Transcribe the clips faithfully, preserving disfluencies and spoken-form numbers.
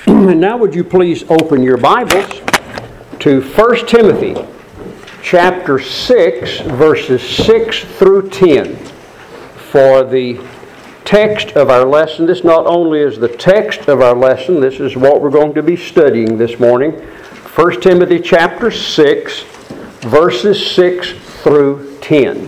And now would you please open your Bibles to First Timothy chapter six, verses six through ten. For the text of our lesson, this not only is the text of our lesson, this is what we're going to be studying this morning. First Timothy chapter six, verses six through ten.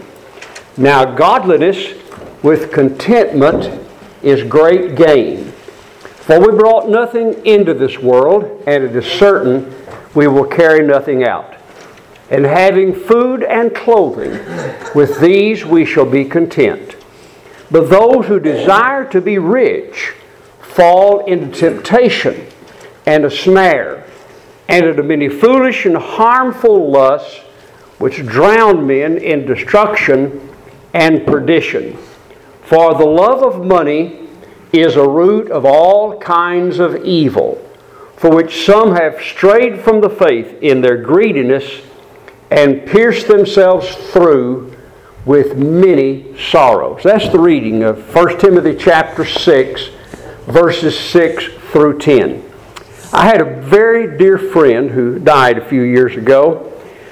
Now godliness with contentment is great gain. For we brought nothing into this world, and it is certain we will carry nothing out. And having food and clothing, with these we shall be content. But those who desire to be rich fall into temptation and a snare, and into many foolish and harmful lusts, which drown men in destruction and perdition. For the love of money is a root of all kinds of evil, for which some have strayed from the faith in their greediness and pierced themselves through with many sorrows. That's the reading of First Timothy chapter six, verses six through ten. I had a very dear friend who died a few years ago.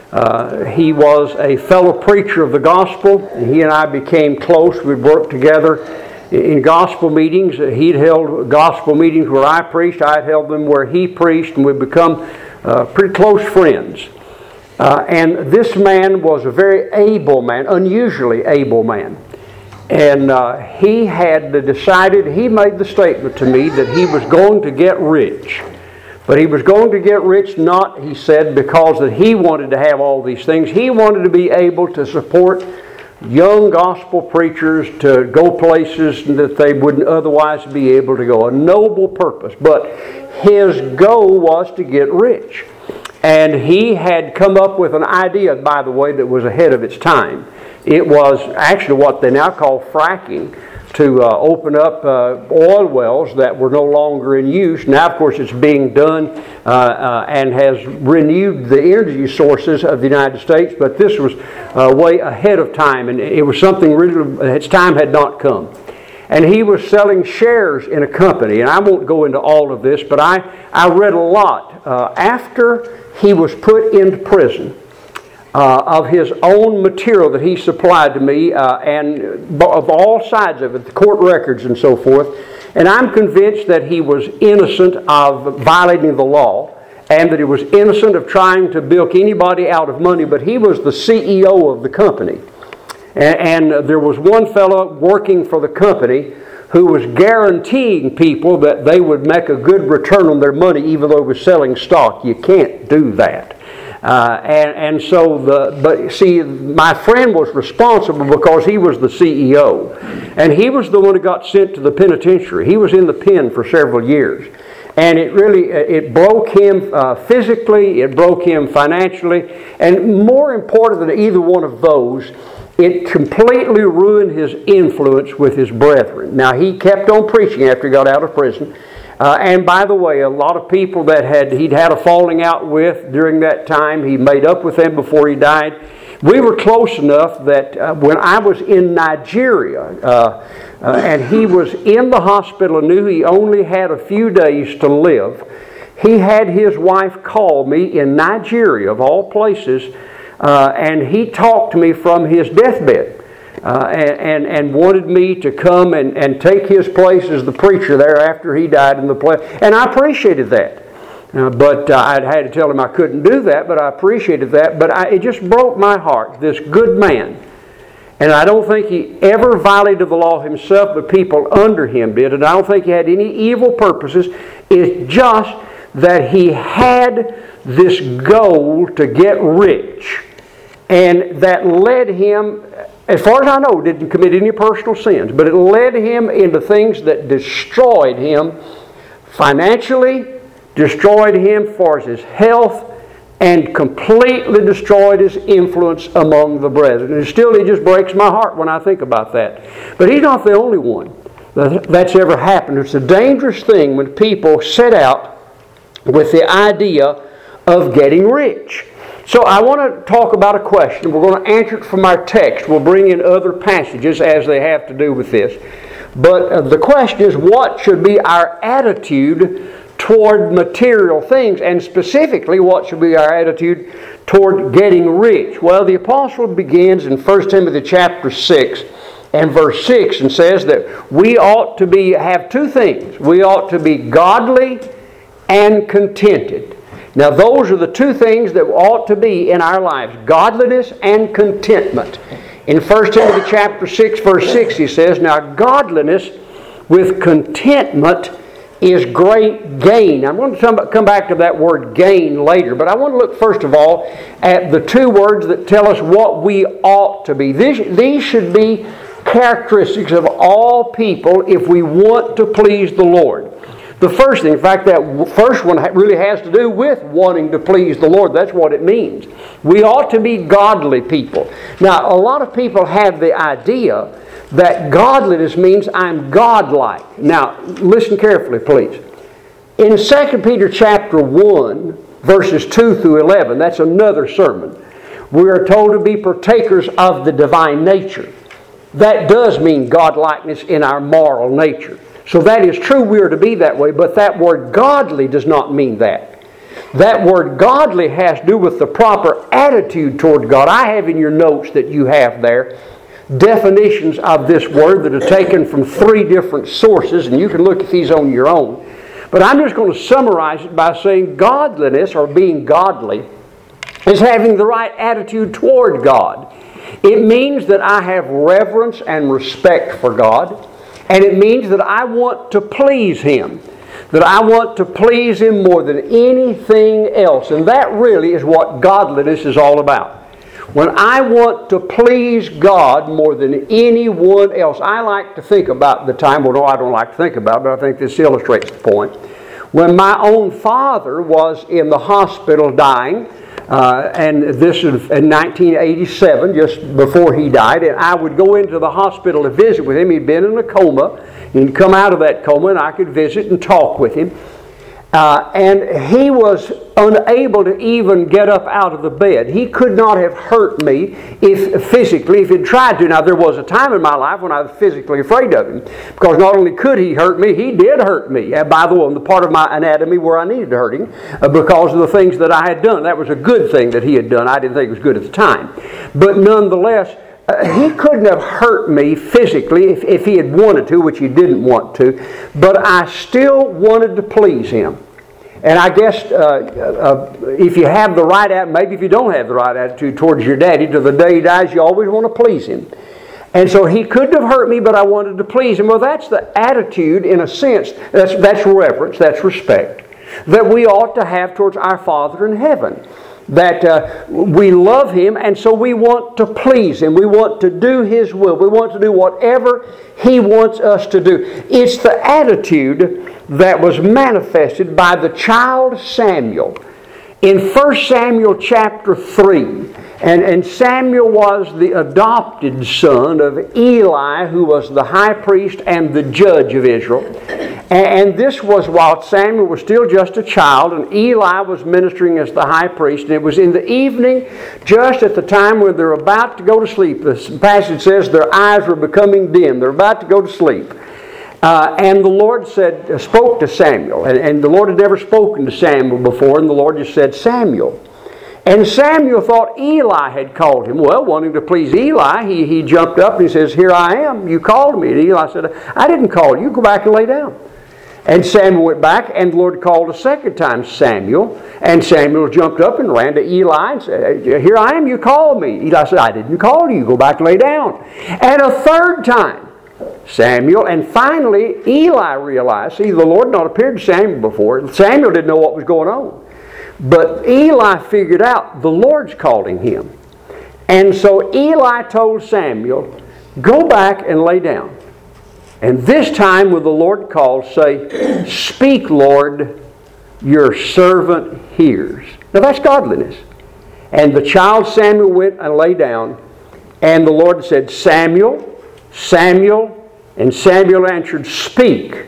Uh, he was a fellow preacher of the gospel, and he and I became close. We worked together in gospel meetings. He'd held gospel meetings where I preached. I'd held them where he preached, and we'd become uh, pretty close friends. Uh, and this man was a very able man, unusually able man. And uh, he had decided, he made the statement to me that he was going to get rich. But he was going to get rich not, he said, because that he wanted to have all these things. He wanted to be able to support young gospel preachers to go places that they wouldn't otherwise be able to go. A noble purpose. But his goal was to get rich. And he had come up with an idea, by the way, that was ahead of its time. It was actually what they now call fracking, to uh, open up uh, oil wells that were no longer in use. Now, of course, it's being done uh, uh, and has renewed the energy sources of the United States, but this was uh, way ahead of time, and it was something really, its time had not come. And he was selling shares in a company, and I won't go into all of this, but I, I read a lot. Uh, after he was put into prison, Uh, of his own material that he supplied to me, uh, and of all sides of it, the court records and so forth. And I'm convinced that he was innocent of violating the law, and that he was innocent of trying to bilk anybody out of money, but he was the C E O of the company. And, and there was one fellow working for the company who was guaranteeing people that they would make a good return on their money even though he was selling stock. You can't do that. Uh, and, and so, the but see, my friend was responsible because he was the C E O. And he was the one who got sent to the penitentiary. He was in the pen for several years. And it really, it broke him uh, physically, it broke him financially, and more important than either one of those, it completely ruined his influence with his brethren. Now, he kept on preaching after he got out of prison. Uh, and by the way, a lot of people that had he'd had a falling out with during that time, he made up with them before he died. We were close enough that uh, when I was in Nigeria, uh, uh, and he was in the hospital and knew he only had a few days to live, he had his wife call me in Nigeria, of all places, uh, and he talked to me from his deathbed. Uh, and, and, and wanted me to come and, and take his place as the preacher there after he died in the place. And I appreciated that. Uh, but uh, I had to tell him I couldn't do that, but I appreciated that. But I, it just broke my heart, this good man. And I don't think he ever violated the law himself, but people under him did. And I don't think he had any evil purposes. It's just that he had this goal to get rich. And that led him, as far as I know, didn't commit any personal sins, but it led him into things that destroyed him financially, destroyed him as far as his health, and completely destroyed his influence among the brethren. And still, it just breaks my heart when I think about that. But he's not the only one that's ever happened. It's a dangerous thing when people set out with the idea of getting rich. So I want to talk about a question. We're going to answer it from our text. We'll bring in other passages as they have to do with this. But uh, the question is, what should be our attitude toward material things, and specifically, what should be our attitude toward getting rich? Well, the apostle begins in First Timothy chapter six and verse six and says that we ought to be have two things. We ought to be godly and contented. Now, those are the two things that ought to be in our lives: godliness and contentment. In First Timothy chapter six, verse six, he says, "Now godliness with contentment is great gain." I'm going to come back to that word gain later, but I want to look first of all at the two words that tell us what we ought to be. These, these should be characteristics of all people if we want to please the Lord. The first thing, in fact, that first one really has to do with wanting to please the Lord. That's what it means. We ought to be godly people. Now, a lot of people have the idea that godliness means I'm godlike. Now, listen carefully, please. In Second Peter chapter one, verses two through eleven, that's another sermon, we are told to be partakers of the divine nature. That does mean godlikeness in our moral nature. So that is true, we are to be that way, but that word godly does not mean that. That word godly has to do with the proper attitude toward God. I have in your notes that you have there definitions of this word that are taken from three different sources, and you can look at these on your own. But I'm just going to summarize it by saying godliness, or being godly, is having the right attitude toward God. It means that I have reverence and respect for God, and it means that I want to please Him, that I want to please Him more than anything else. And that really is what godliness is all about. When I want to please God more than anyone else, I like to think about the time, well, no, I don't like to think about it, but I think this illustrates the point. When my own father was in the hospital dying, uh, and this is in nineteen eighty-seven, just before he died, and I would go into the hospital to visit with him. He'd been in a coma. He'd come out of that coma, and I could visit and talk with him. Uh, and he was unable to even get up out of the bed. He could not have hurt me if physically if he'd tried to. Now, there was a time in my life when I was physically afraid of him, because not only could he hurt me, he did hurt me. Uh, by the way, on the part of my anatomy where I needed to hurt him, uh, because of the things that I had done. That was a good thing that he had done. I didn't think it was good at the time. But nonetheless, Uh, he couldn't have hurt me physically if, if he had wanted to, which he didn't want to, but I still wanted to please him. And I guess uh, uh, if you have the right attitude, maybe if you don't have the right attitude towards your daddy, to the day he dies, you always want to please him. And so he couldn't have hurt me, but I wanted to please him. Well, that's the attitude, in a sense, that's, that's reverence, that's respect, that we ought to have towards our Father in heaven. That uh, we love Him, and so we want to please Him. We want to do His will. We want to do whatever He wants us to do. It's the attitude that was manifested by the child Samuel in First Samuel chapter three. And, and Samuel was the adopted son of Eli, who was the high priest and the judge of Israel. And, and this was while Samuel was still just a child, and Eli was ministering as the high priest. And it was in the evening, just at the time when they're about to go to sleep. The passage says their eyes were becoming dim. They're about to go to sleep. Uh, and the Lord said, uh, spoke to Samuel. And, and the Lord had never spoken to Samuel before, and the Lord just said, "Samuel." And Samuel thought Eli had called him. Well, wanting to please Eli, he, he jumped up and he says, "Here I am. You called me." And Eli said, "I didn't call you. Go back and lay down." And Samuel went back, and the Lord called a second time Samuel. And Samuel jumped up and ran to Eli and said, "Here I am. You called me." Eli said, "I didn't call you. Go back and lay down." And a third time, Samuel, and finally Eli realized, see, the Lord had not appeared to Samuel before. Samuel didn't know what was going on. But Eli figured out the Lord's calling him. And so Eli told Samuel, "Go back and lay down. And this time when the Lord calls, say, 'Speak, Lord, your servant hears.'" Now that's godliness. And the child Samuel went and lay down. And the Lord said, "Samuel, Samuel." And Samuel answered, "Speak,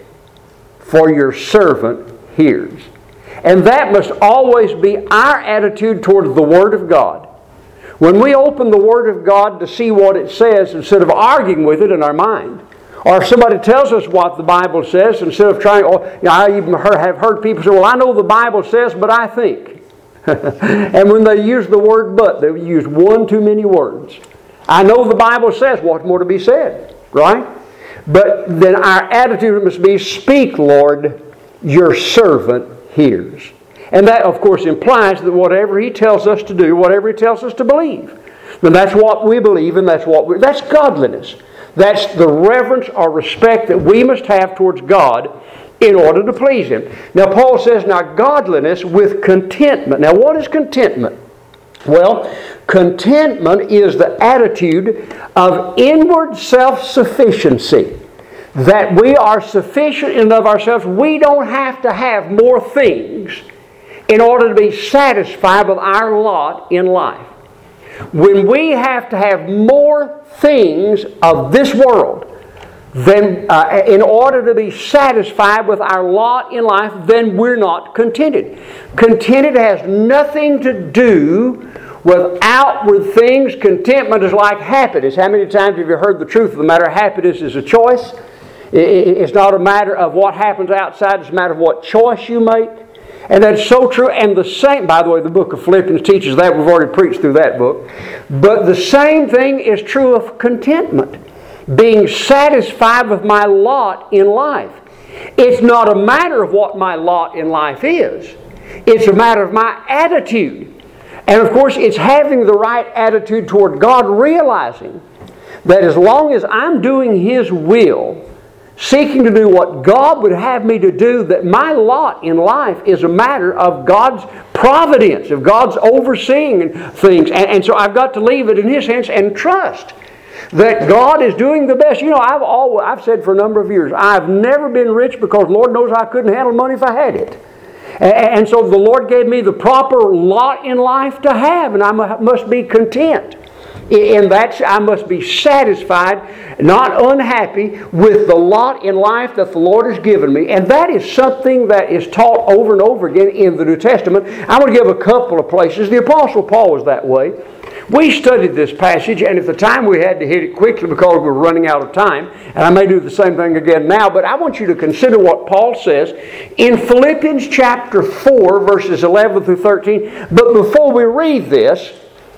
for your servant hears." And that must always be our attitude toward the Word of God. When we open the Word of God to see what it says, instead of arguing with it in our mind, Or if somebody tells us what the Bible says, instead of trying, or, you know, I even heard, have heard people say, well, I know the Bible says, but I think. And when they use the word but, they use one too many words. I know the Bible says, what's more to be said, right? But then our attitude must be, speak, Lord, your servant hears. And that, of course, implies that whatever He tells us to do, whatever He tells us to believe, then that's what we believe, and that's what we, that's godliness. That's the reverence or respect that we must have towards God in order to please Him. Now, Paul says, now godliness with contentment. Now, what is contentment? Well, contentment is the attitude of inward self-sufficiency. That we are sufficient in and of ourselves. We don't have to have more things in order to be satisfied with our lot in life. When we have to have more things of this world than uh, in order to be satisfied with our lot in life, then we're not contented. Contented has nothing to do with outward things. Contentment is like happiness. How many times have you heard the truth of the matter? Happiness is a choice. It's not a matter of what happens outside. It's a matter of what choice you make. And that's so true. And the same, by the way, the book of Philippians teaches that. We've already preached through that book. But the same thing is true of contentment. Being satisfied with my lot in life. It's not a matter of what my lot in life is. It's a matter of my attitude. And of course, it's having the right attitude toward God, realizing that as long as I'm doing His will, seeking to do what God would have me to do, that my lot in life is a matter of God's providence, of God's overseeing things. And, and so I've got to leave it in His hands and trust that God is doing the best. You know, I've always, I've said for a number of years, I've never been rich because Lord knows I couldn't handle money if I had it. And, and so the Lord gave me the proper lot in life to have, and I must be content. In that, I must be satisfied, not unhappy, with the lot in life that the Lord has given me. And that is something that is taught over and over again in the New Testament. I'm going to give a couple of places. The Apostle Paul was that way. We studied this passage, and at the time we had to hit it quickly because we were running out of time. And I may do the same thing again now, but I want you to consider what Paul says in Philippians chapter four, verses eleven through thirteen. But before we read this,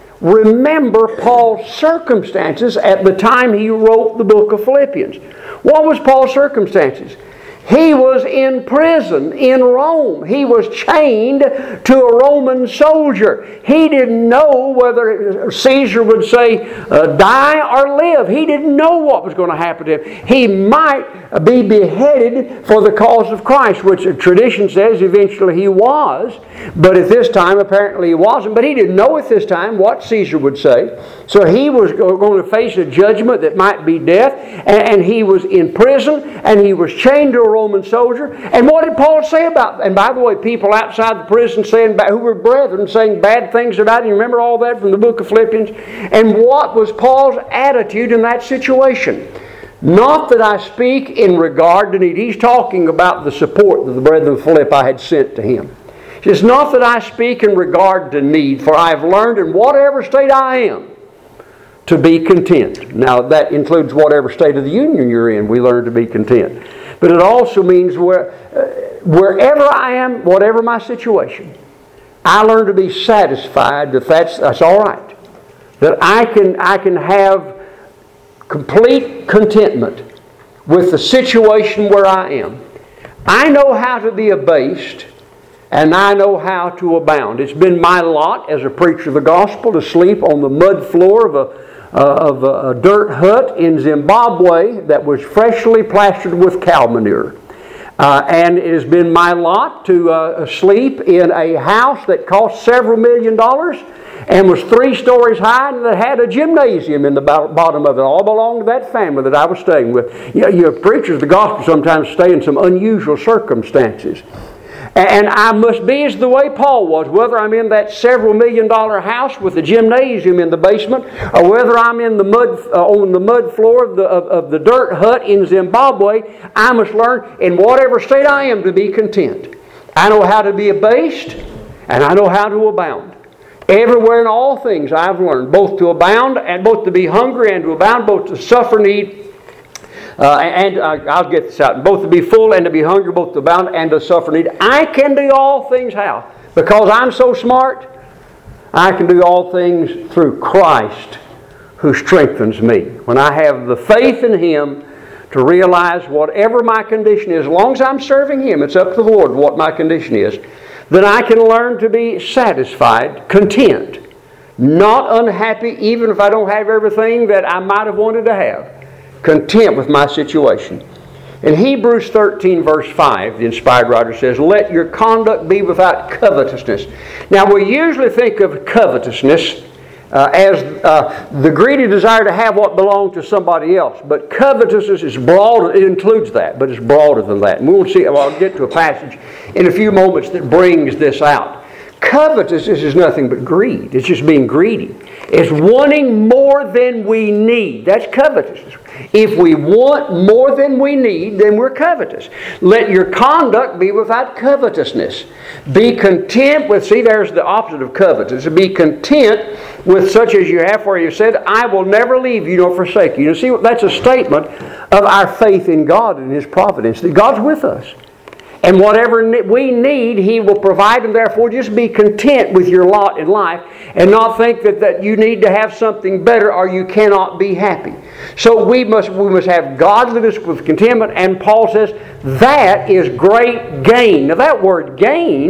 remember Paul's circumstances at the time he wrote the book of Philippians. What was Paul's circumstances? He was in prison in Rome. He was chained to a Roman soldier. He didn't know whether Caesar would say, uh, die or live. He didn't know what was going to happen to him. He might be beheaded for the cause of Christ, which tradition says eventually he was. But at this time, apparently he wasn't. But he didn't know at this time what Caesar would say. So he was going to face a judgment that might be death. And he was in prison, and he was chained to a Roman soldier. And what did Paul say about that? And by the way, people outside the prison saying, who were brethren saying bad things about him. You remember all that from the book of Philippians? And what was Paul's attitude in that situation? Not that I speak in regard to need. He's talking about the support that the brethren of Philippi had sent to him. He says, not that I speak in regard to need, for I have learned in whatever state I am to be content. Now that includes whatever state of the union you're in, we learn to be content. But it also means where, uh, wherever I am, whatever my situation, I learn to be satisfied that that's, that's all right. That I can, I can have complete contentment with the situation where I am. I know how to be abased, and I know how to abound. It's been my lot as a preacher of the gospel to sleep on the mud floor of a Uh, of a, a dirt hut in Zimbabwe that was freshly plastered with cow manure. Uh, and it has been my lot to uh, sleep in a house that cost several million dollars and was three stories high and that had a gymnasium in the bottom of it. All belonged to that family that I was staying with. You know, you preachers of the gospel sometimes stay in some unusual circumstances. And I must be as the way Paul was, whether I'm in that several million dollar house with a gymnasium in the basement, or whether I'm in the mud uh, on the mud floor of the of, of the dirt hut in Zimbabwe. I must learn in whatever state I am to be content. I know how to be abased, and I know how to abound. Everywhere in all things I've learned both to abound and both to be hungry and to abound, both to suffer need. Uh, and uh, I'll get this out. Both to be full and to be hungry, both to abound and to suffer need. I can do all things how? Because I'm so smart? I can do all things through Christ who strengthens me. When I have the faith in Him to realize whatever my condition is, as long as I'm serving Him, it's up to the Lord what my condition is, then I can learn to be satisfied, content, not unhappy even if I don't have everything that I might have wanted to have. Content with my situation. In Hebrews thirteen verse five, the inspired writer says, "Let your conduct be without covetousness." Now we usually think of covetousness uh, as uh, the greedy desire to have what belongs to somebody else. But covetousness is broad, it includes that, but it's broader than that. And we'll see, well, I'll get to a passage in a few moments that brings this out. Covetousness is nothing but greed. It's just being greedy. It's wanting more than we need. That's covetousness. If we want more than we need, then we're covetous. Let your conduct be without covetousness. Be content with, see, there's the opposite of covetous. Be content with such as you have, for you said, I will never leave you nor forsake you. You see, that's a statement of our faith in God and His providence, that God's with us. And whatever we need, He will provide, and therefore just be content with your lot in life and not think that, that you need to have something better or you cannot be happy. So we must, we must have godliness with contentment, and Paul says that is great gain. Now that word gain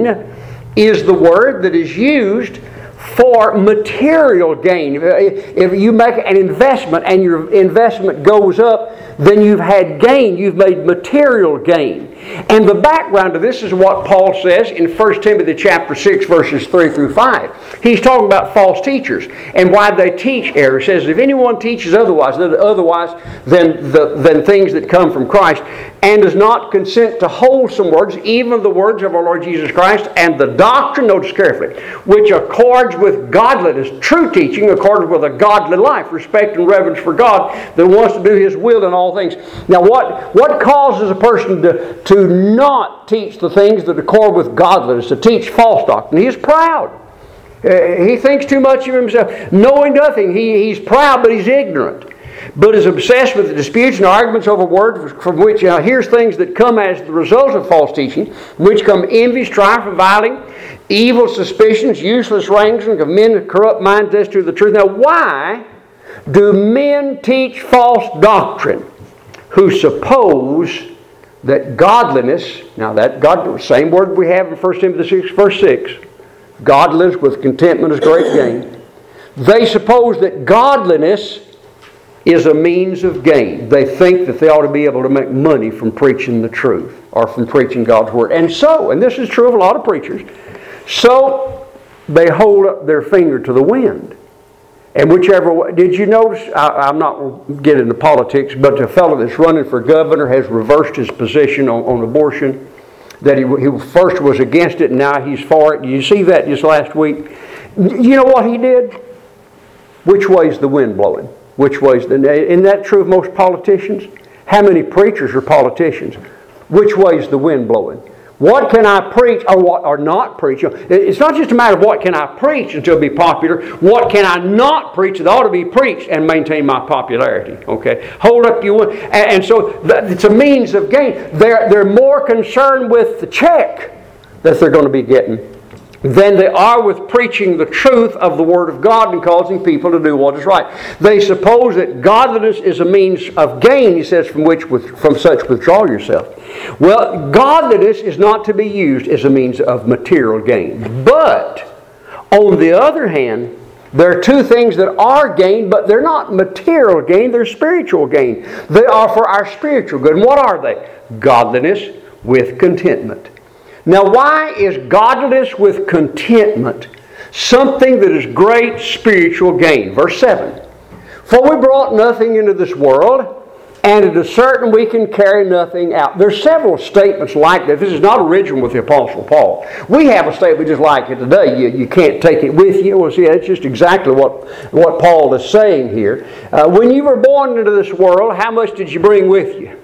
is the word that is used for material gain. If you make an investment and your investment goes up, then you've had gain. You've made material gain. And the background to this is what Paul says in First Timothy chapter six, verses three through five. He's talking about false teachers and why they teach error. He says, if anyone teaches otherwise, otherwise than, the, than things that come from Christ, and does not consent to wholesome words, even the words of our Lord Jesus Christ, and the doctrine, notice carefully, which accords with godliness, true teaching accords with a godly life, respect and reverence for God, that wants to do His will in all things. Now what, what causes a person to, to not teach the things that accord with godliness, to teach false doctrine? He is proud. Uh, he thinks too much of himself, knowing nothing. He, he's proud, but he's ignorant. But is obsessed with the disputes and arguments over words, from which uh, here's things that come as the result of false teaching, which come envy, strife, reviling, evil suspicions, useless wranglings of men with corrupt minds as to the truth. Now, why do men teach false doctrine who suppose that godliness, now that God, same word we have in First Timothy six, verse six, godliness with contentment is great gain. They suppose that godliness is a means of gain. They think that they ought to be able to make money from preaching the truth or from preaching God's Word. And so, and this is true of a lot of preachers, so they hold up their finger to the wind. And whichever way, did you notice, I, I'm not getting into politics, but the fellow that's running for governor has reversed his position on, on abortion, that he, he first was against it and now he's for it. Did you see that just last week? You know what he did? Which way's the wind blowing? Which way's the... Isn't that true of most politicians? How many preachers are politicians? Which way's the wind blowing? What can I preach or what or not preach? It's not just a matter of what can I preach until be popular. What can I not preach that ought to be preached and maintain my popularity? Okay, hold up your... And, and so it's a means of gain. They're, they're more concerned with the check that they're going to be getting than they are with preaching the truth of the Word of God and causing people to do what is right. They suppose that godliness is a means of gain, he says, from which from such withdraw yourself. Well, godliness is not to be used as a means of material gain. But, on the other hand, there are two things that are gain, but they're not material gain, they're spiritual gain. They are for our spiritual good. And what are they? Godliness with contentment. Now, why is godliness with contentment something that is great spiritual gain? Verse seven. For we brought nothing into this world, and it is certain we can carry nothing out. There's several statements like that. This is not original with the Apostle Paul. We have a statement just like it today. You, you can't take it with you. Well, see, that's just exactly what, what Paul is saying here. Uh, when you were born into this world, how much did you bring with you?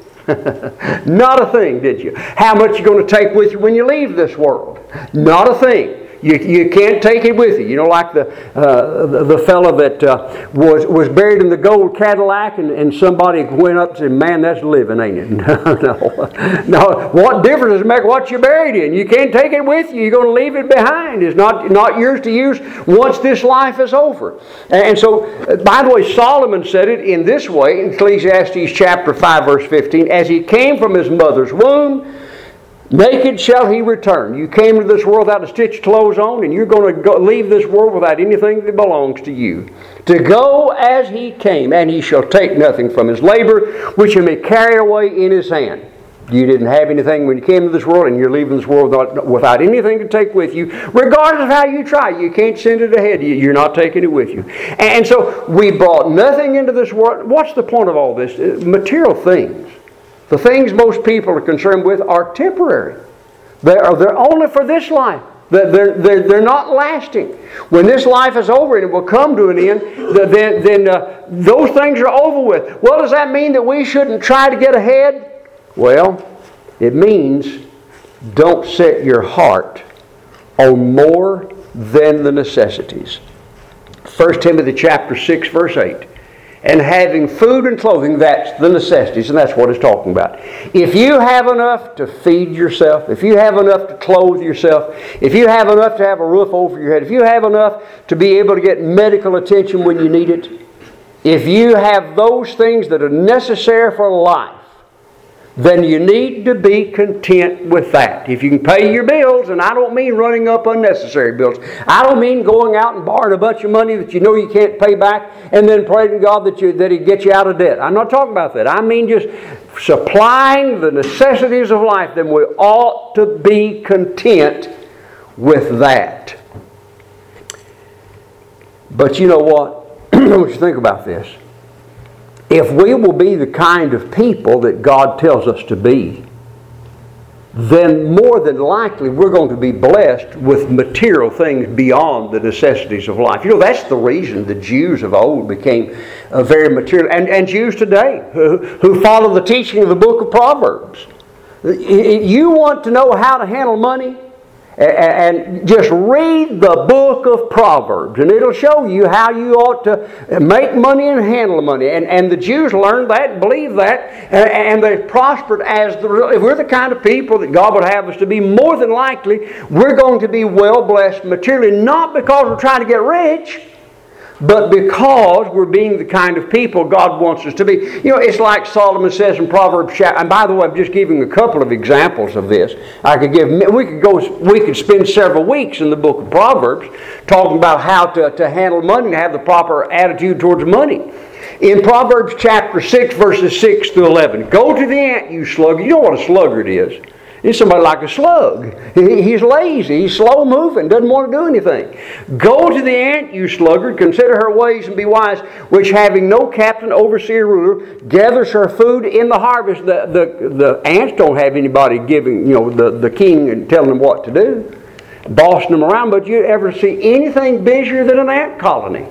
Not a thing, did you? How much are you going to take with you when you leave this world? Not a thing. You, you can't take it with you. You know, like the uh, the, the fellow that uh, was was buried in the gold Cadillac, and, and somebody went up and said, "Man, that's living, ain't it?" no, no. What difference does it make what you're buried in? You can't take it with you. You're going to leave it behind. It's not not yours to use once this life is over. And, and so, by the way, Solomon said it in this way in Ecclesiastes chapter five, verse fifteen: "As he came from his mother's womb, naked shall he return." You came into this world without a stitch of clothes on, and you're going to go, leave this world without anything that belongs to you. To go as he came, and he shall take nothing from his labor, which he may carry away in his hand. You didn't have anything when you came to this world, and you're leaving this world without, without anything to take with you. Regardless of how you try, you can't send it ahead. You're not taking it with you. And so we brought nothing into this world. What's the point of all this? Material things. The things most people are concerned with are temporary. They're, they're only for this life. They're, they're, they're not lasting. When this life is over and it will come to an end, then, then uh, those things are over with. Well, does that mean that we shouldn't try to get ahead? Well, it means don't set your heart on more than the necessities. First Timothy chapter six, verse eight. And having food and clothing, that's the necessities, and that's what it's talking about. If you have enough to feed yourself, if you have enough to clothe yourself, if you have enough to have a roof over your head, if you have enough to be able to get medical attention when you need it, if you have those things that are necessary for life, then you need to be content with that. If you can pay your bills, and I don't mean running up unnecessary bills. I don't mean going out and borrowing a bunch of money that you know you can't pay back and then praying to God that, you, that He gets you out of debt. I'm not talking about that. I mean just supplying the necessities of life. Then we ought to be content with that. But you know what? I want you to think about this. If we will be the kind of people that God tells us to be, then more than likely we're going to be blessed with material things beyond the necessities of life. You know, that's the reason the Jews of old became uh, very material, and, and Jews today who, who follow the teaching of the book of Proverbs. You want to know how to handle money? And just read the book of Proverbs, and it'll show you how you ought to make money and handle money. And, and the Jews learned that, believed that, and they prospered as the. If we're the kind of people that God would have us to be, more than likely we're going to be well blessed materially, not because we're trying to get rich, but because we're being the kind of people God wants us to be. You know, it's like Solomon says in Proverbs, and by the way, I'm just giving a couple of examples of this. I could give, we could go, we could spend several weeks in the book of Proverbs talking about how to, to handle money and have the proper attitude towards money. In Proverbs chapter six, verses six through eleven, go to the ant, you sluggard. You know what a sluggard is. He's somebody like a slug. He's lazy. He's slow moving. Doesn't want to do anything. Go to the ant, you sluggard. Consider her ways and be wise, which having no captain, overseer, ruler, gathers her food in the harvest. The, the, the ants don't have anybody giving, you know, the, the king and telling them what to do, bossing them around. But you ever see anything busier than an ant colony?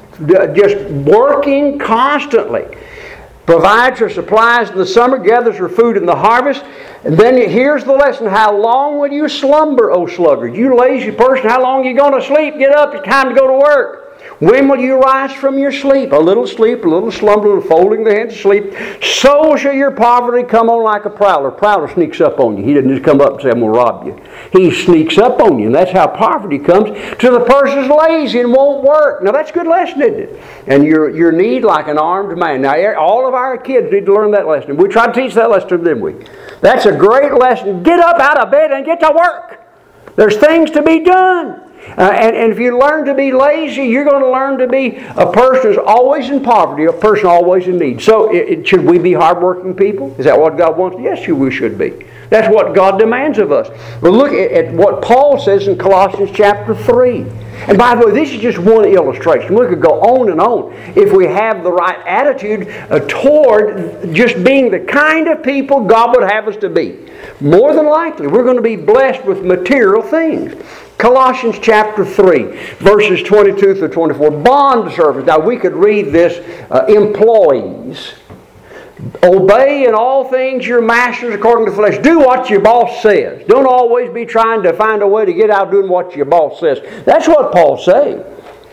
Just working constantly. Provides her supplies in the summer, gathers her food in the harvest. And then here's the lesson. How long will you slumber, O sluggard? You lazy person, how long are you going to sleep? Get up, it's time to go to work. When will you rise from your sleep? A little sleep, a little slumber, a little folding the hands to sleep. So shall your poverty come on like a prowler. Prowler sneaks up on you. He doesn't just come up and say, I'm going to rob you. He sneaks up on you, and that's how poverty comes. To the person's lazy and won't work. Now that's a good lesson, isn't it? And your, your need like an armed man. Now all of our kids need to learn that lesson. We try to teach that lesson to them, didn't we? That's a great lesson. Get up out of bed and get to work. There's things to be done. Uh, and, and if you learn to be lazy, you're going to learn to be a person who's always in poverty, a person always in need. So it, it, should we be hardworking people? Is that what God wants? Yes, we should be. That's what God demands of us. But look at, at what Paul says in Colossians chapter three. And by the way, this is just one illustration. We could go on and on if we have the right attitude uh, toward just being the kind of people God would have us to be. More than likely, we're going to be blessed with material things. Colossians chapter three, verses twenty-two through twenty-four. Bond servants. Now we could read this, uh, employees. Obey in all things your masters according to the flesh. Do what your boss says. Don't always be trying to find a way to get out doing what your boss says. That's what Paul's saying.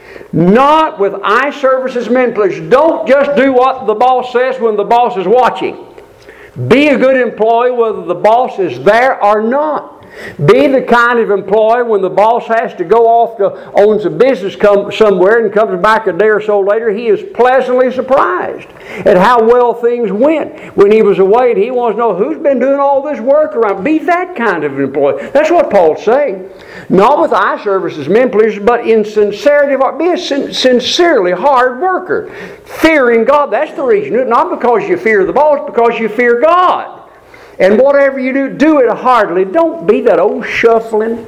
Not with eye service as men pleasers. Don't just do what the boss says when the boss is watching. Be a good employee whether the boss is there or not. Be the kind of employee when the boss has to go off to own some business come somewhere and comes back a day or so later, he is pleasantly surprised at how well things went when he was away, and he wants to know who's been doing all this work around. Be that kind of employee. That's what Paul's saying. Not with eye service as men pleasers, but in sincerity of heart. Be a sin- sincerely hard worker. Fearing God. That's the reason. Not because you fear the boss, because you fear God. And whatever you do, do it heartily. Don't be that old shuffling,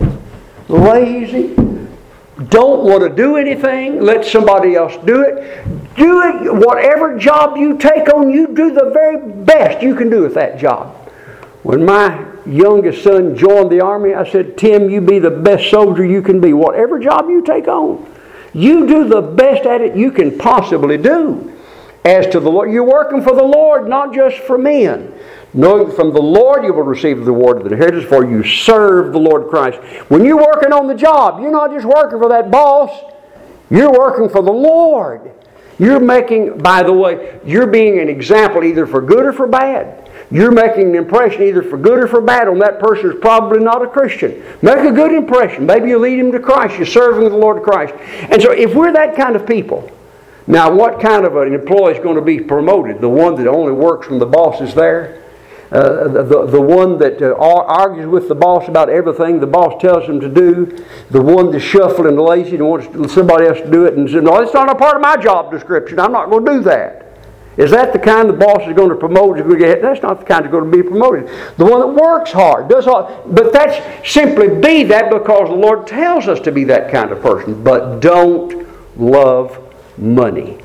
lazy. Don't want to do anything. Let somebody else do it. Do it. Whatever job you take on, you do the very best you can do with that job. When my youngest son joined the army, I said, Tim, you be the best soldier you can be. Whatever job you take on, you do the best at it you can possibly do. As to the Lord, you're working for the Lord, not just for men. Knowing from the Lord you will receive the reward of the inheritance, for you serve the Lord Christ. When you're working on the job, you're not just working for that boss. You're working for the Lord. You're making, by the way, you're being an example either for good or for bad. You're making an impression either for good or for bad on that person who's probably not a Christian. Make a good impression. Maybe you lead him to Christ. You're serving the Lord Christ. And so if we're that kind of people, now what kind of an employee is going to be promoted? The one that only works when the boss is there? Uh, the, the one that uh, argues with the boss about everything the boss tells him to do, the one that's shuffling and lazy and wants somebody else to do it and says, no, it's not a part of my job description. I'm not going to do that. Is that the kind the boss is going to promote? That's not the kind that's going to be promoted. The one that works hard, does all, but that's simply be that because the Lord tells us to be that kind of person. But don't love money.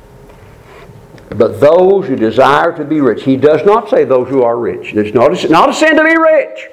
But those who desire to be rich. He does not say those who are rich. It's not a, not a sin to be rich.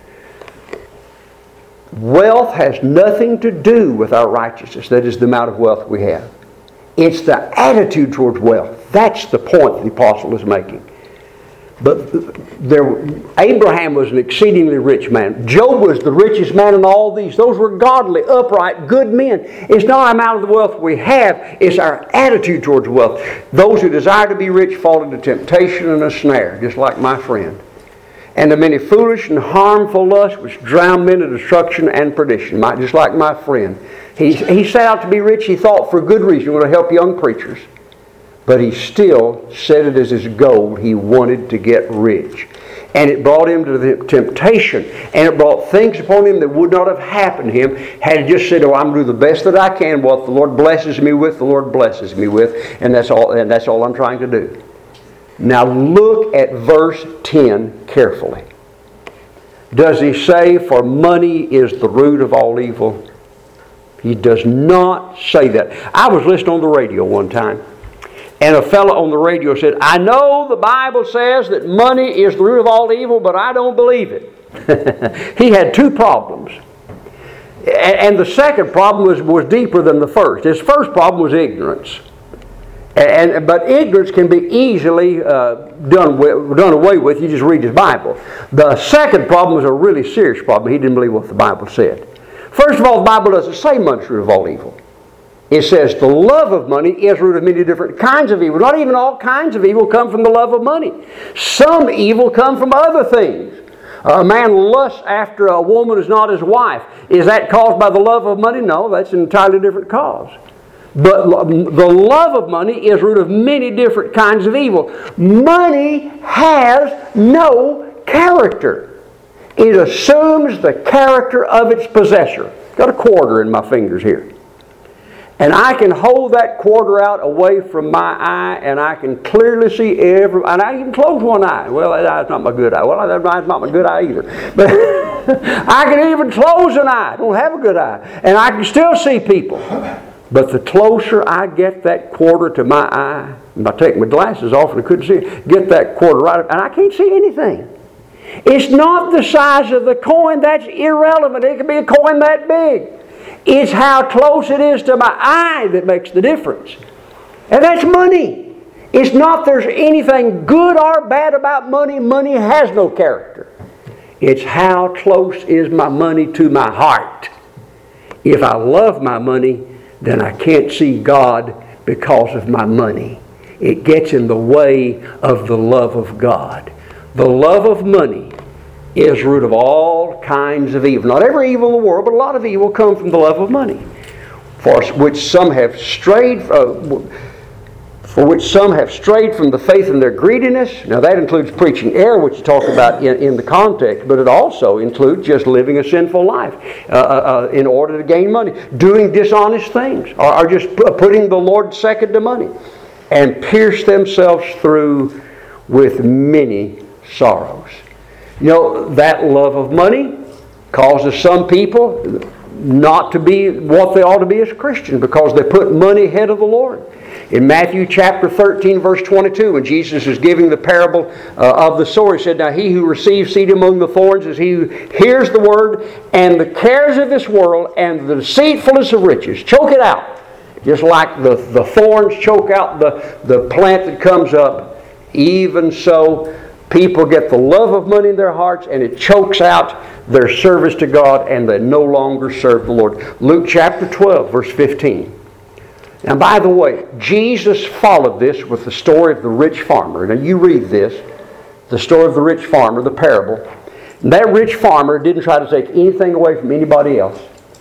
Wealth has nothing to do with our righteousness. That is the amount of wealth we have. It's the attitude towards wealth. That's the point the apostle is making. But there, Abraham was an exceedingly rich man. Job was the richest man in all these. Those were godly, upright, good men. It's not the amount of the wealth we have. It's our attitude towards wealth. Those who desire to be rich fall into temptation and a snare, just like my friend. And the many foolish and harmful lusts which drown men in destruction and perdition, just like my friend. He, he set out to be rich, he thought, for good reason. He wanted to help young preachers. But he still set it as his goal. He wanted to get rich. And it brought him to the temptation. And it brought things upon him that would not have happened to him had he just said, oh, I'm going to do the best that I can. What the Lord blesses me with, the Lord blesses me with. And that's all, and that's all I'm trying to do. Now look at verse ten carefully. Does he say, for money is the root of all evil? He does not say that. I was listening on the radio one time. And a fellow on the radio said, I know the Bible says that money is the root of all evil, but I don't believe it. He had two problems. And the second problem was, was deeper than the first. His first problem was ignorance. And, but ignorance can be easily uh, done, with, done away with. You just read his Bible. The second problem was a really serious problem. He didn't believe what the Bible said. First of all, the Bible doesn't say money's the root of all evil. It says the love of money is root of many different kinds of evil. Not even all kinds of evil come from the love of money. Some evil come from other things. A man lusts after a woman who's not his wife. Is that caused by the love of money? No, that's an entirely different cause. But the love of money is root of many different kinds of evil. Money has no character. It assumes the character of its possessor. Got a quarter in my fingers here. And I can hold that quarter out away from my eye, and I can clearly see every... And I can close one eye. Well, that eye's not my good eye. Well, that eye's not my good eye either. But I can even close an eye. I don't have a good eye. And I can still see people. But the closer I get that quarter to my eye, and I take my glasses off and I couldn't see it, get that quarter right up, and I can't see anything. It's not the size of the coin. That's irrelevant. It can be a coin that big. It's how close it is to my eye that makes the difference. And that's money. It's not there's anything good or bad about money. Money has no character. It's how close is my money to my heart. If I love my money, then I can't see God because of my money. It gets in the way of the love of God. The love of money is root of all kinds of evil. Not every evil in the world, but a lot of evil comes from the love of money, for which some have strayed uh, for which some have strayed from the faith in their greediness. Now that includes preaching error, which you talk about in, in the context, but it also includes just living a sinful life uh, uh, in order to gain money, doing dishonest things, or, or just putting the Lord second to money, and pierce themselves through with many sorrows. You know, that love of money causes some people not to be what they ought to be as Christians because they put money ahead of the Lord. In Matthew chapter thirteen, verse twenty-two, when Jesus is giving the parable uh, of the sower, he said, "Now he who receives seed among the thorns is he who hears the word, and the cares of this world and the deceitfulness of riches choke it out." Just like the, the thorns choke out the, the plant that comes up, even so people get the love of money in their hearts, and it chokes out their service to God, and they no longer serve the Lord. Luke chapter twelve, verse fifteen. Now, by the way, Jesus followed this with the story of the rich farmer. Now, you read this, the story of the rich farmer, the parable. And that rich farmer didn't try to take anything away from anybody else.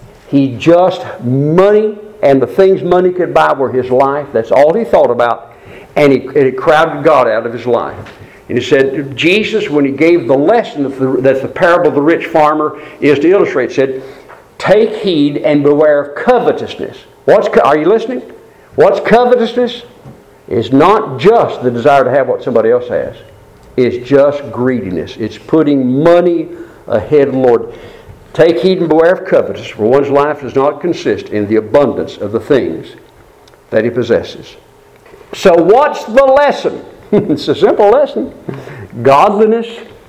He just, money and the things money could buy were his life. That's all he thought about. And, he, and it crowded God out of his life. And he said, Jesus, when he gave the lesson that the, that the parable of the rich farmer is to illustrate, said, "Take heed and beware of covetousness." What's, are you listening? What's covetousness? It's not just the desire to have what somebody else has. It's just greediness. It's putting money ahead of the Lord. Take heed and beware of covetousness, for one's life does not consist in the abundance of the things that he possesses. So what's the lesson? It's a simple lesson. Godliness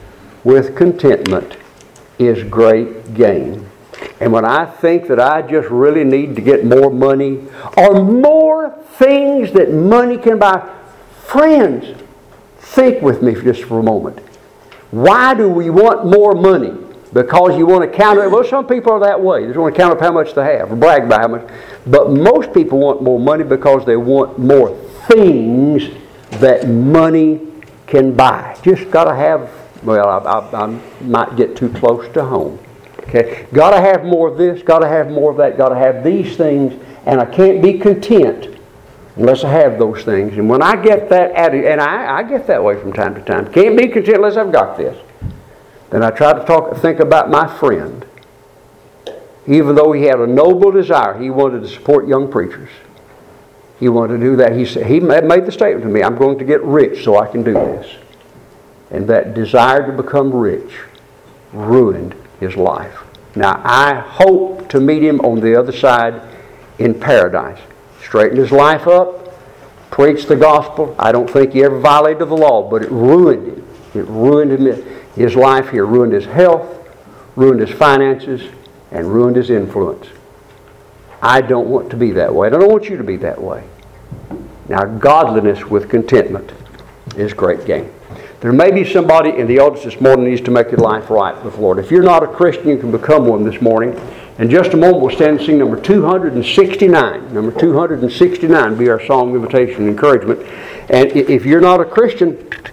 with contentment is great gain. And when I think that I just really need to get more money or more things that money can buy, friends, think with me just for a moment. Why do we want more money? Because you want to count it. Well, some people are that way. They just want to count up how much they have or brag about how much. But most people want more money because they want more things that money can buy. Just got to have, well, I, I, I might get too close to home. Okay, got to have more of this, got to have more of that, got to have these things, and I can't be content unless I have those things. And when I get that attitude, and I, I get that way from time to time, can't be content unless I've got this, then I try to talk, think about my friend. Even though he had a noble desire, he wanted to support young preachers. He wanted to do that. He said, he made the statement to me, "I'm going to get rich so I can do this." And that desire to become rich ruined his life. Now, I hope to meet him on the other side in paradise. Straightened his life up, preached the gospel. I don't think he ever violated the law, but it ruined him. It ruined him, his life here, ruined his health, ruined his finances, and ruined his influence. I don't want to be that way. I don't want you to be that way. Now, godliness with contentment is great gain. There may be somebody in the audience this morning who needs to make your life right with the Lord. If you're not a Christian, you can become one this morning. In just a moment, we'll stand and sing number two hundred sixty-nine. Number two hundred sixty-nine will be our song of invitation and encouragement. And if you're not a Christian,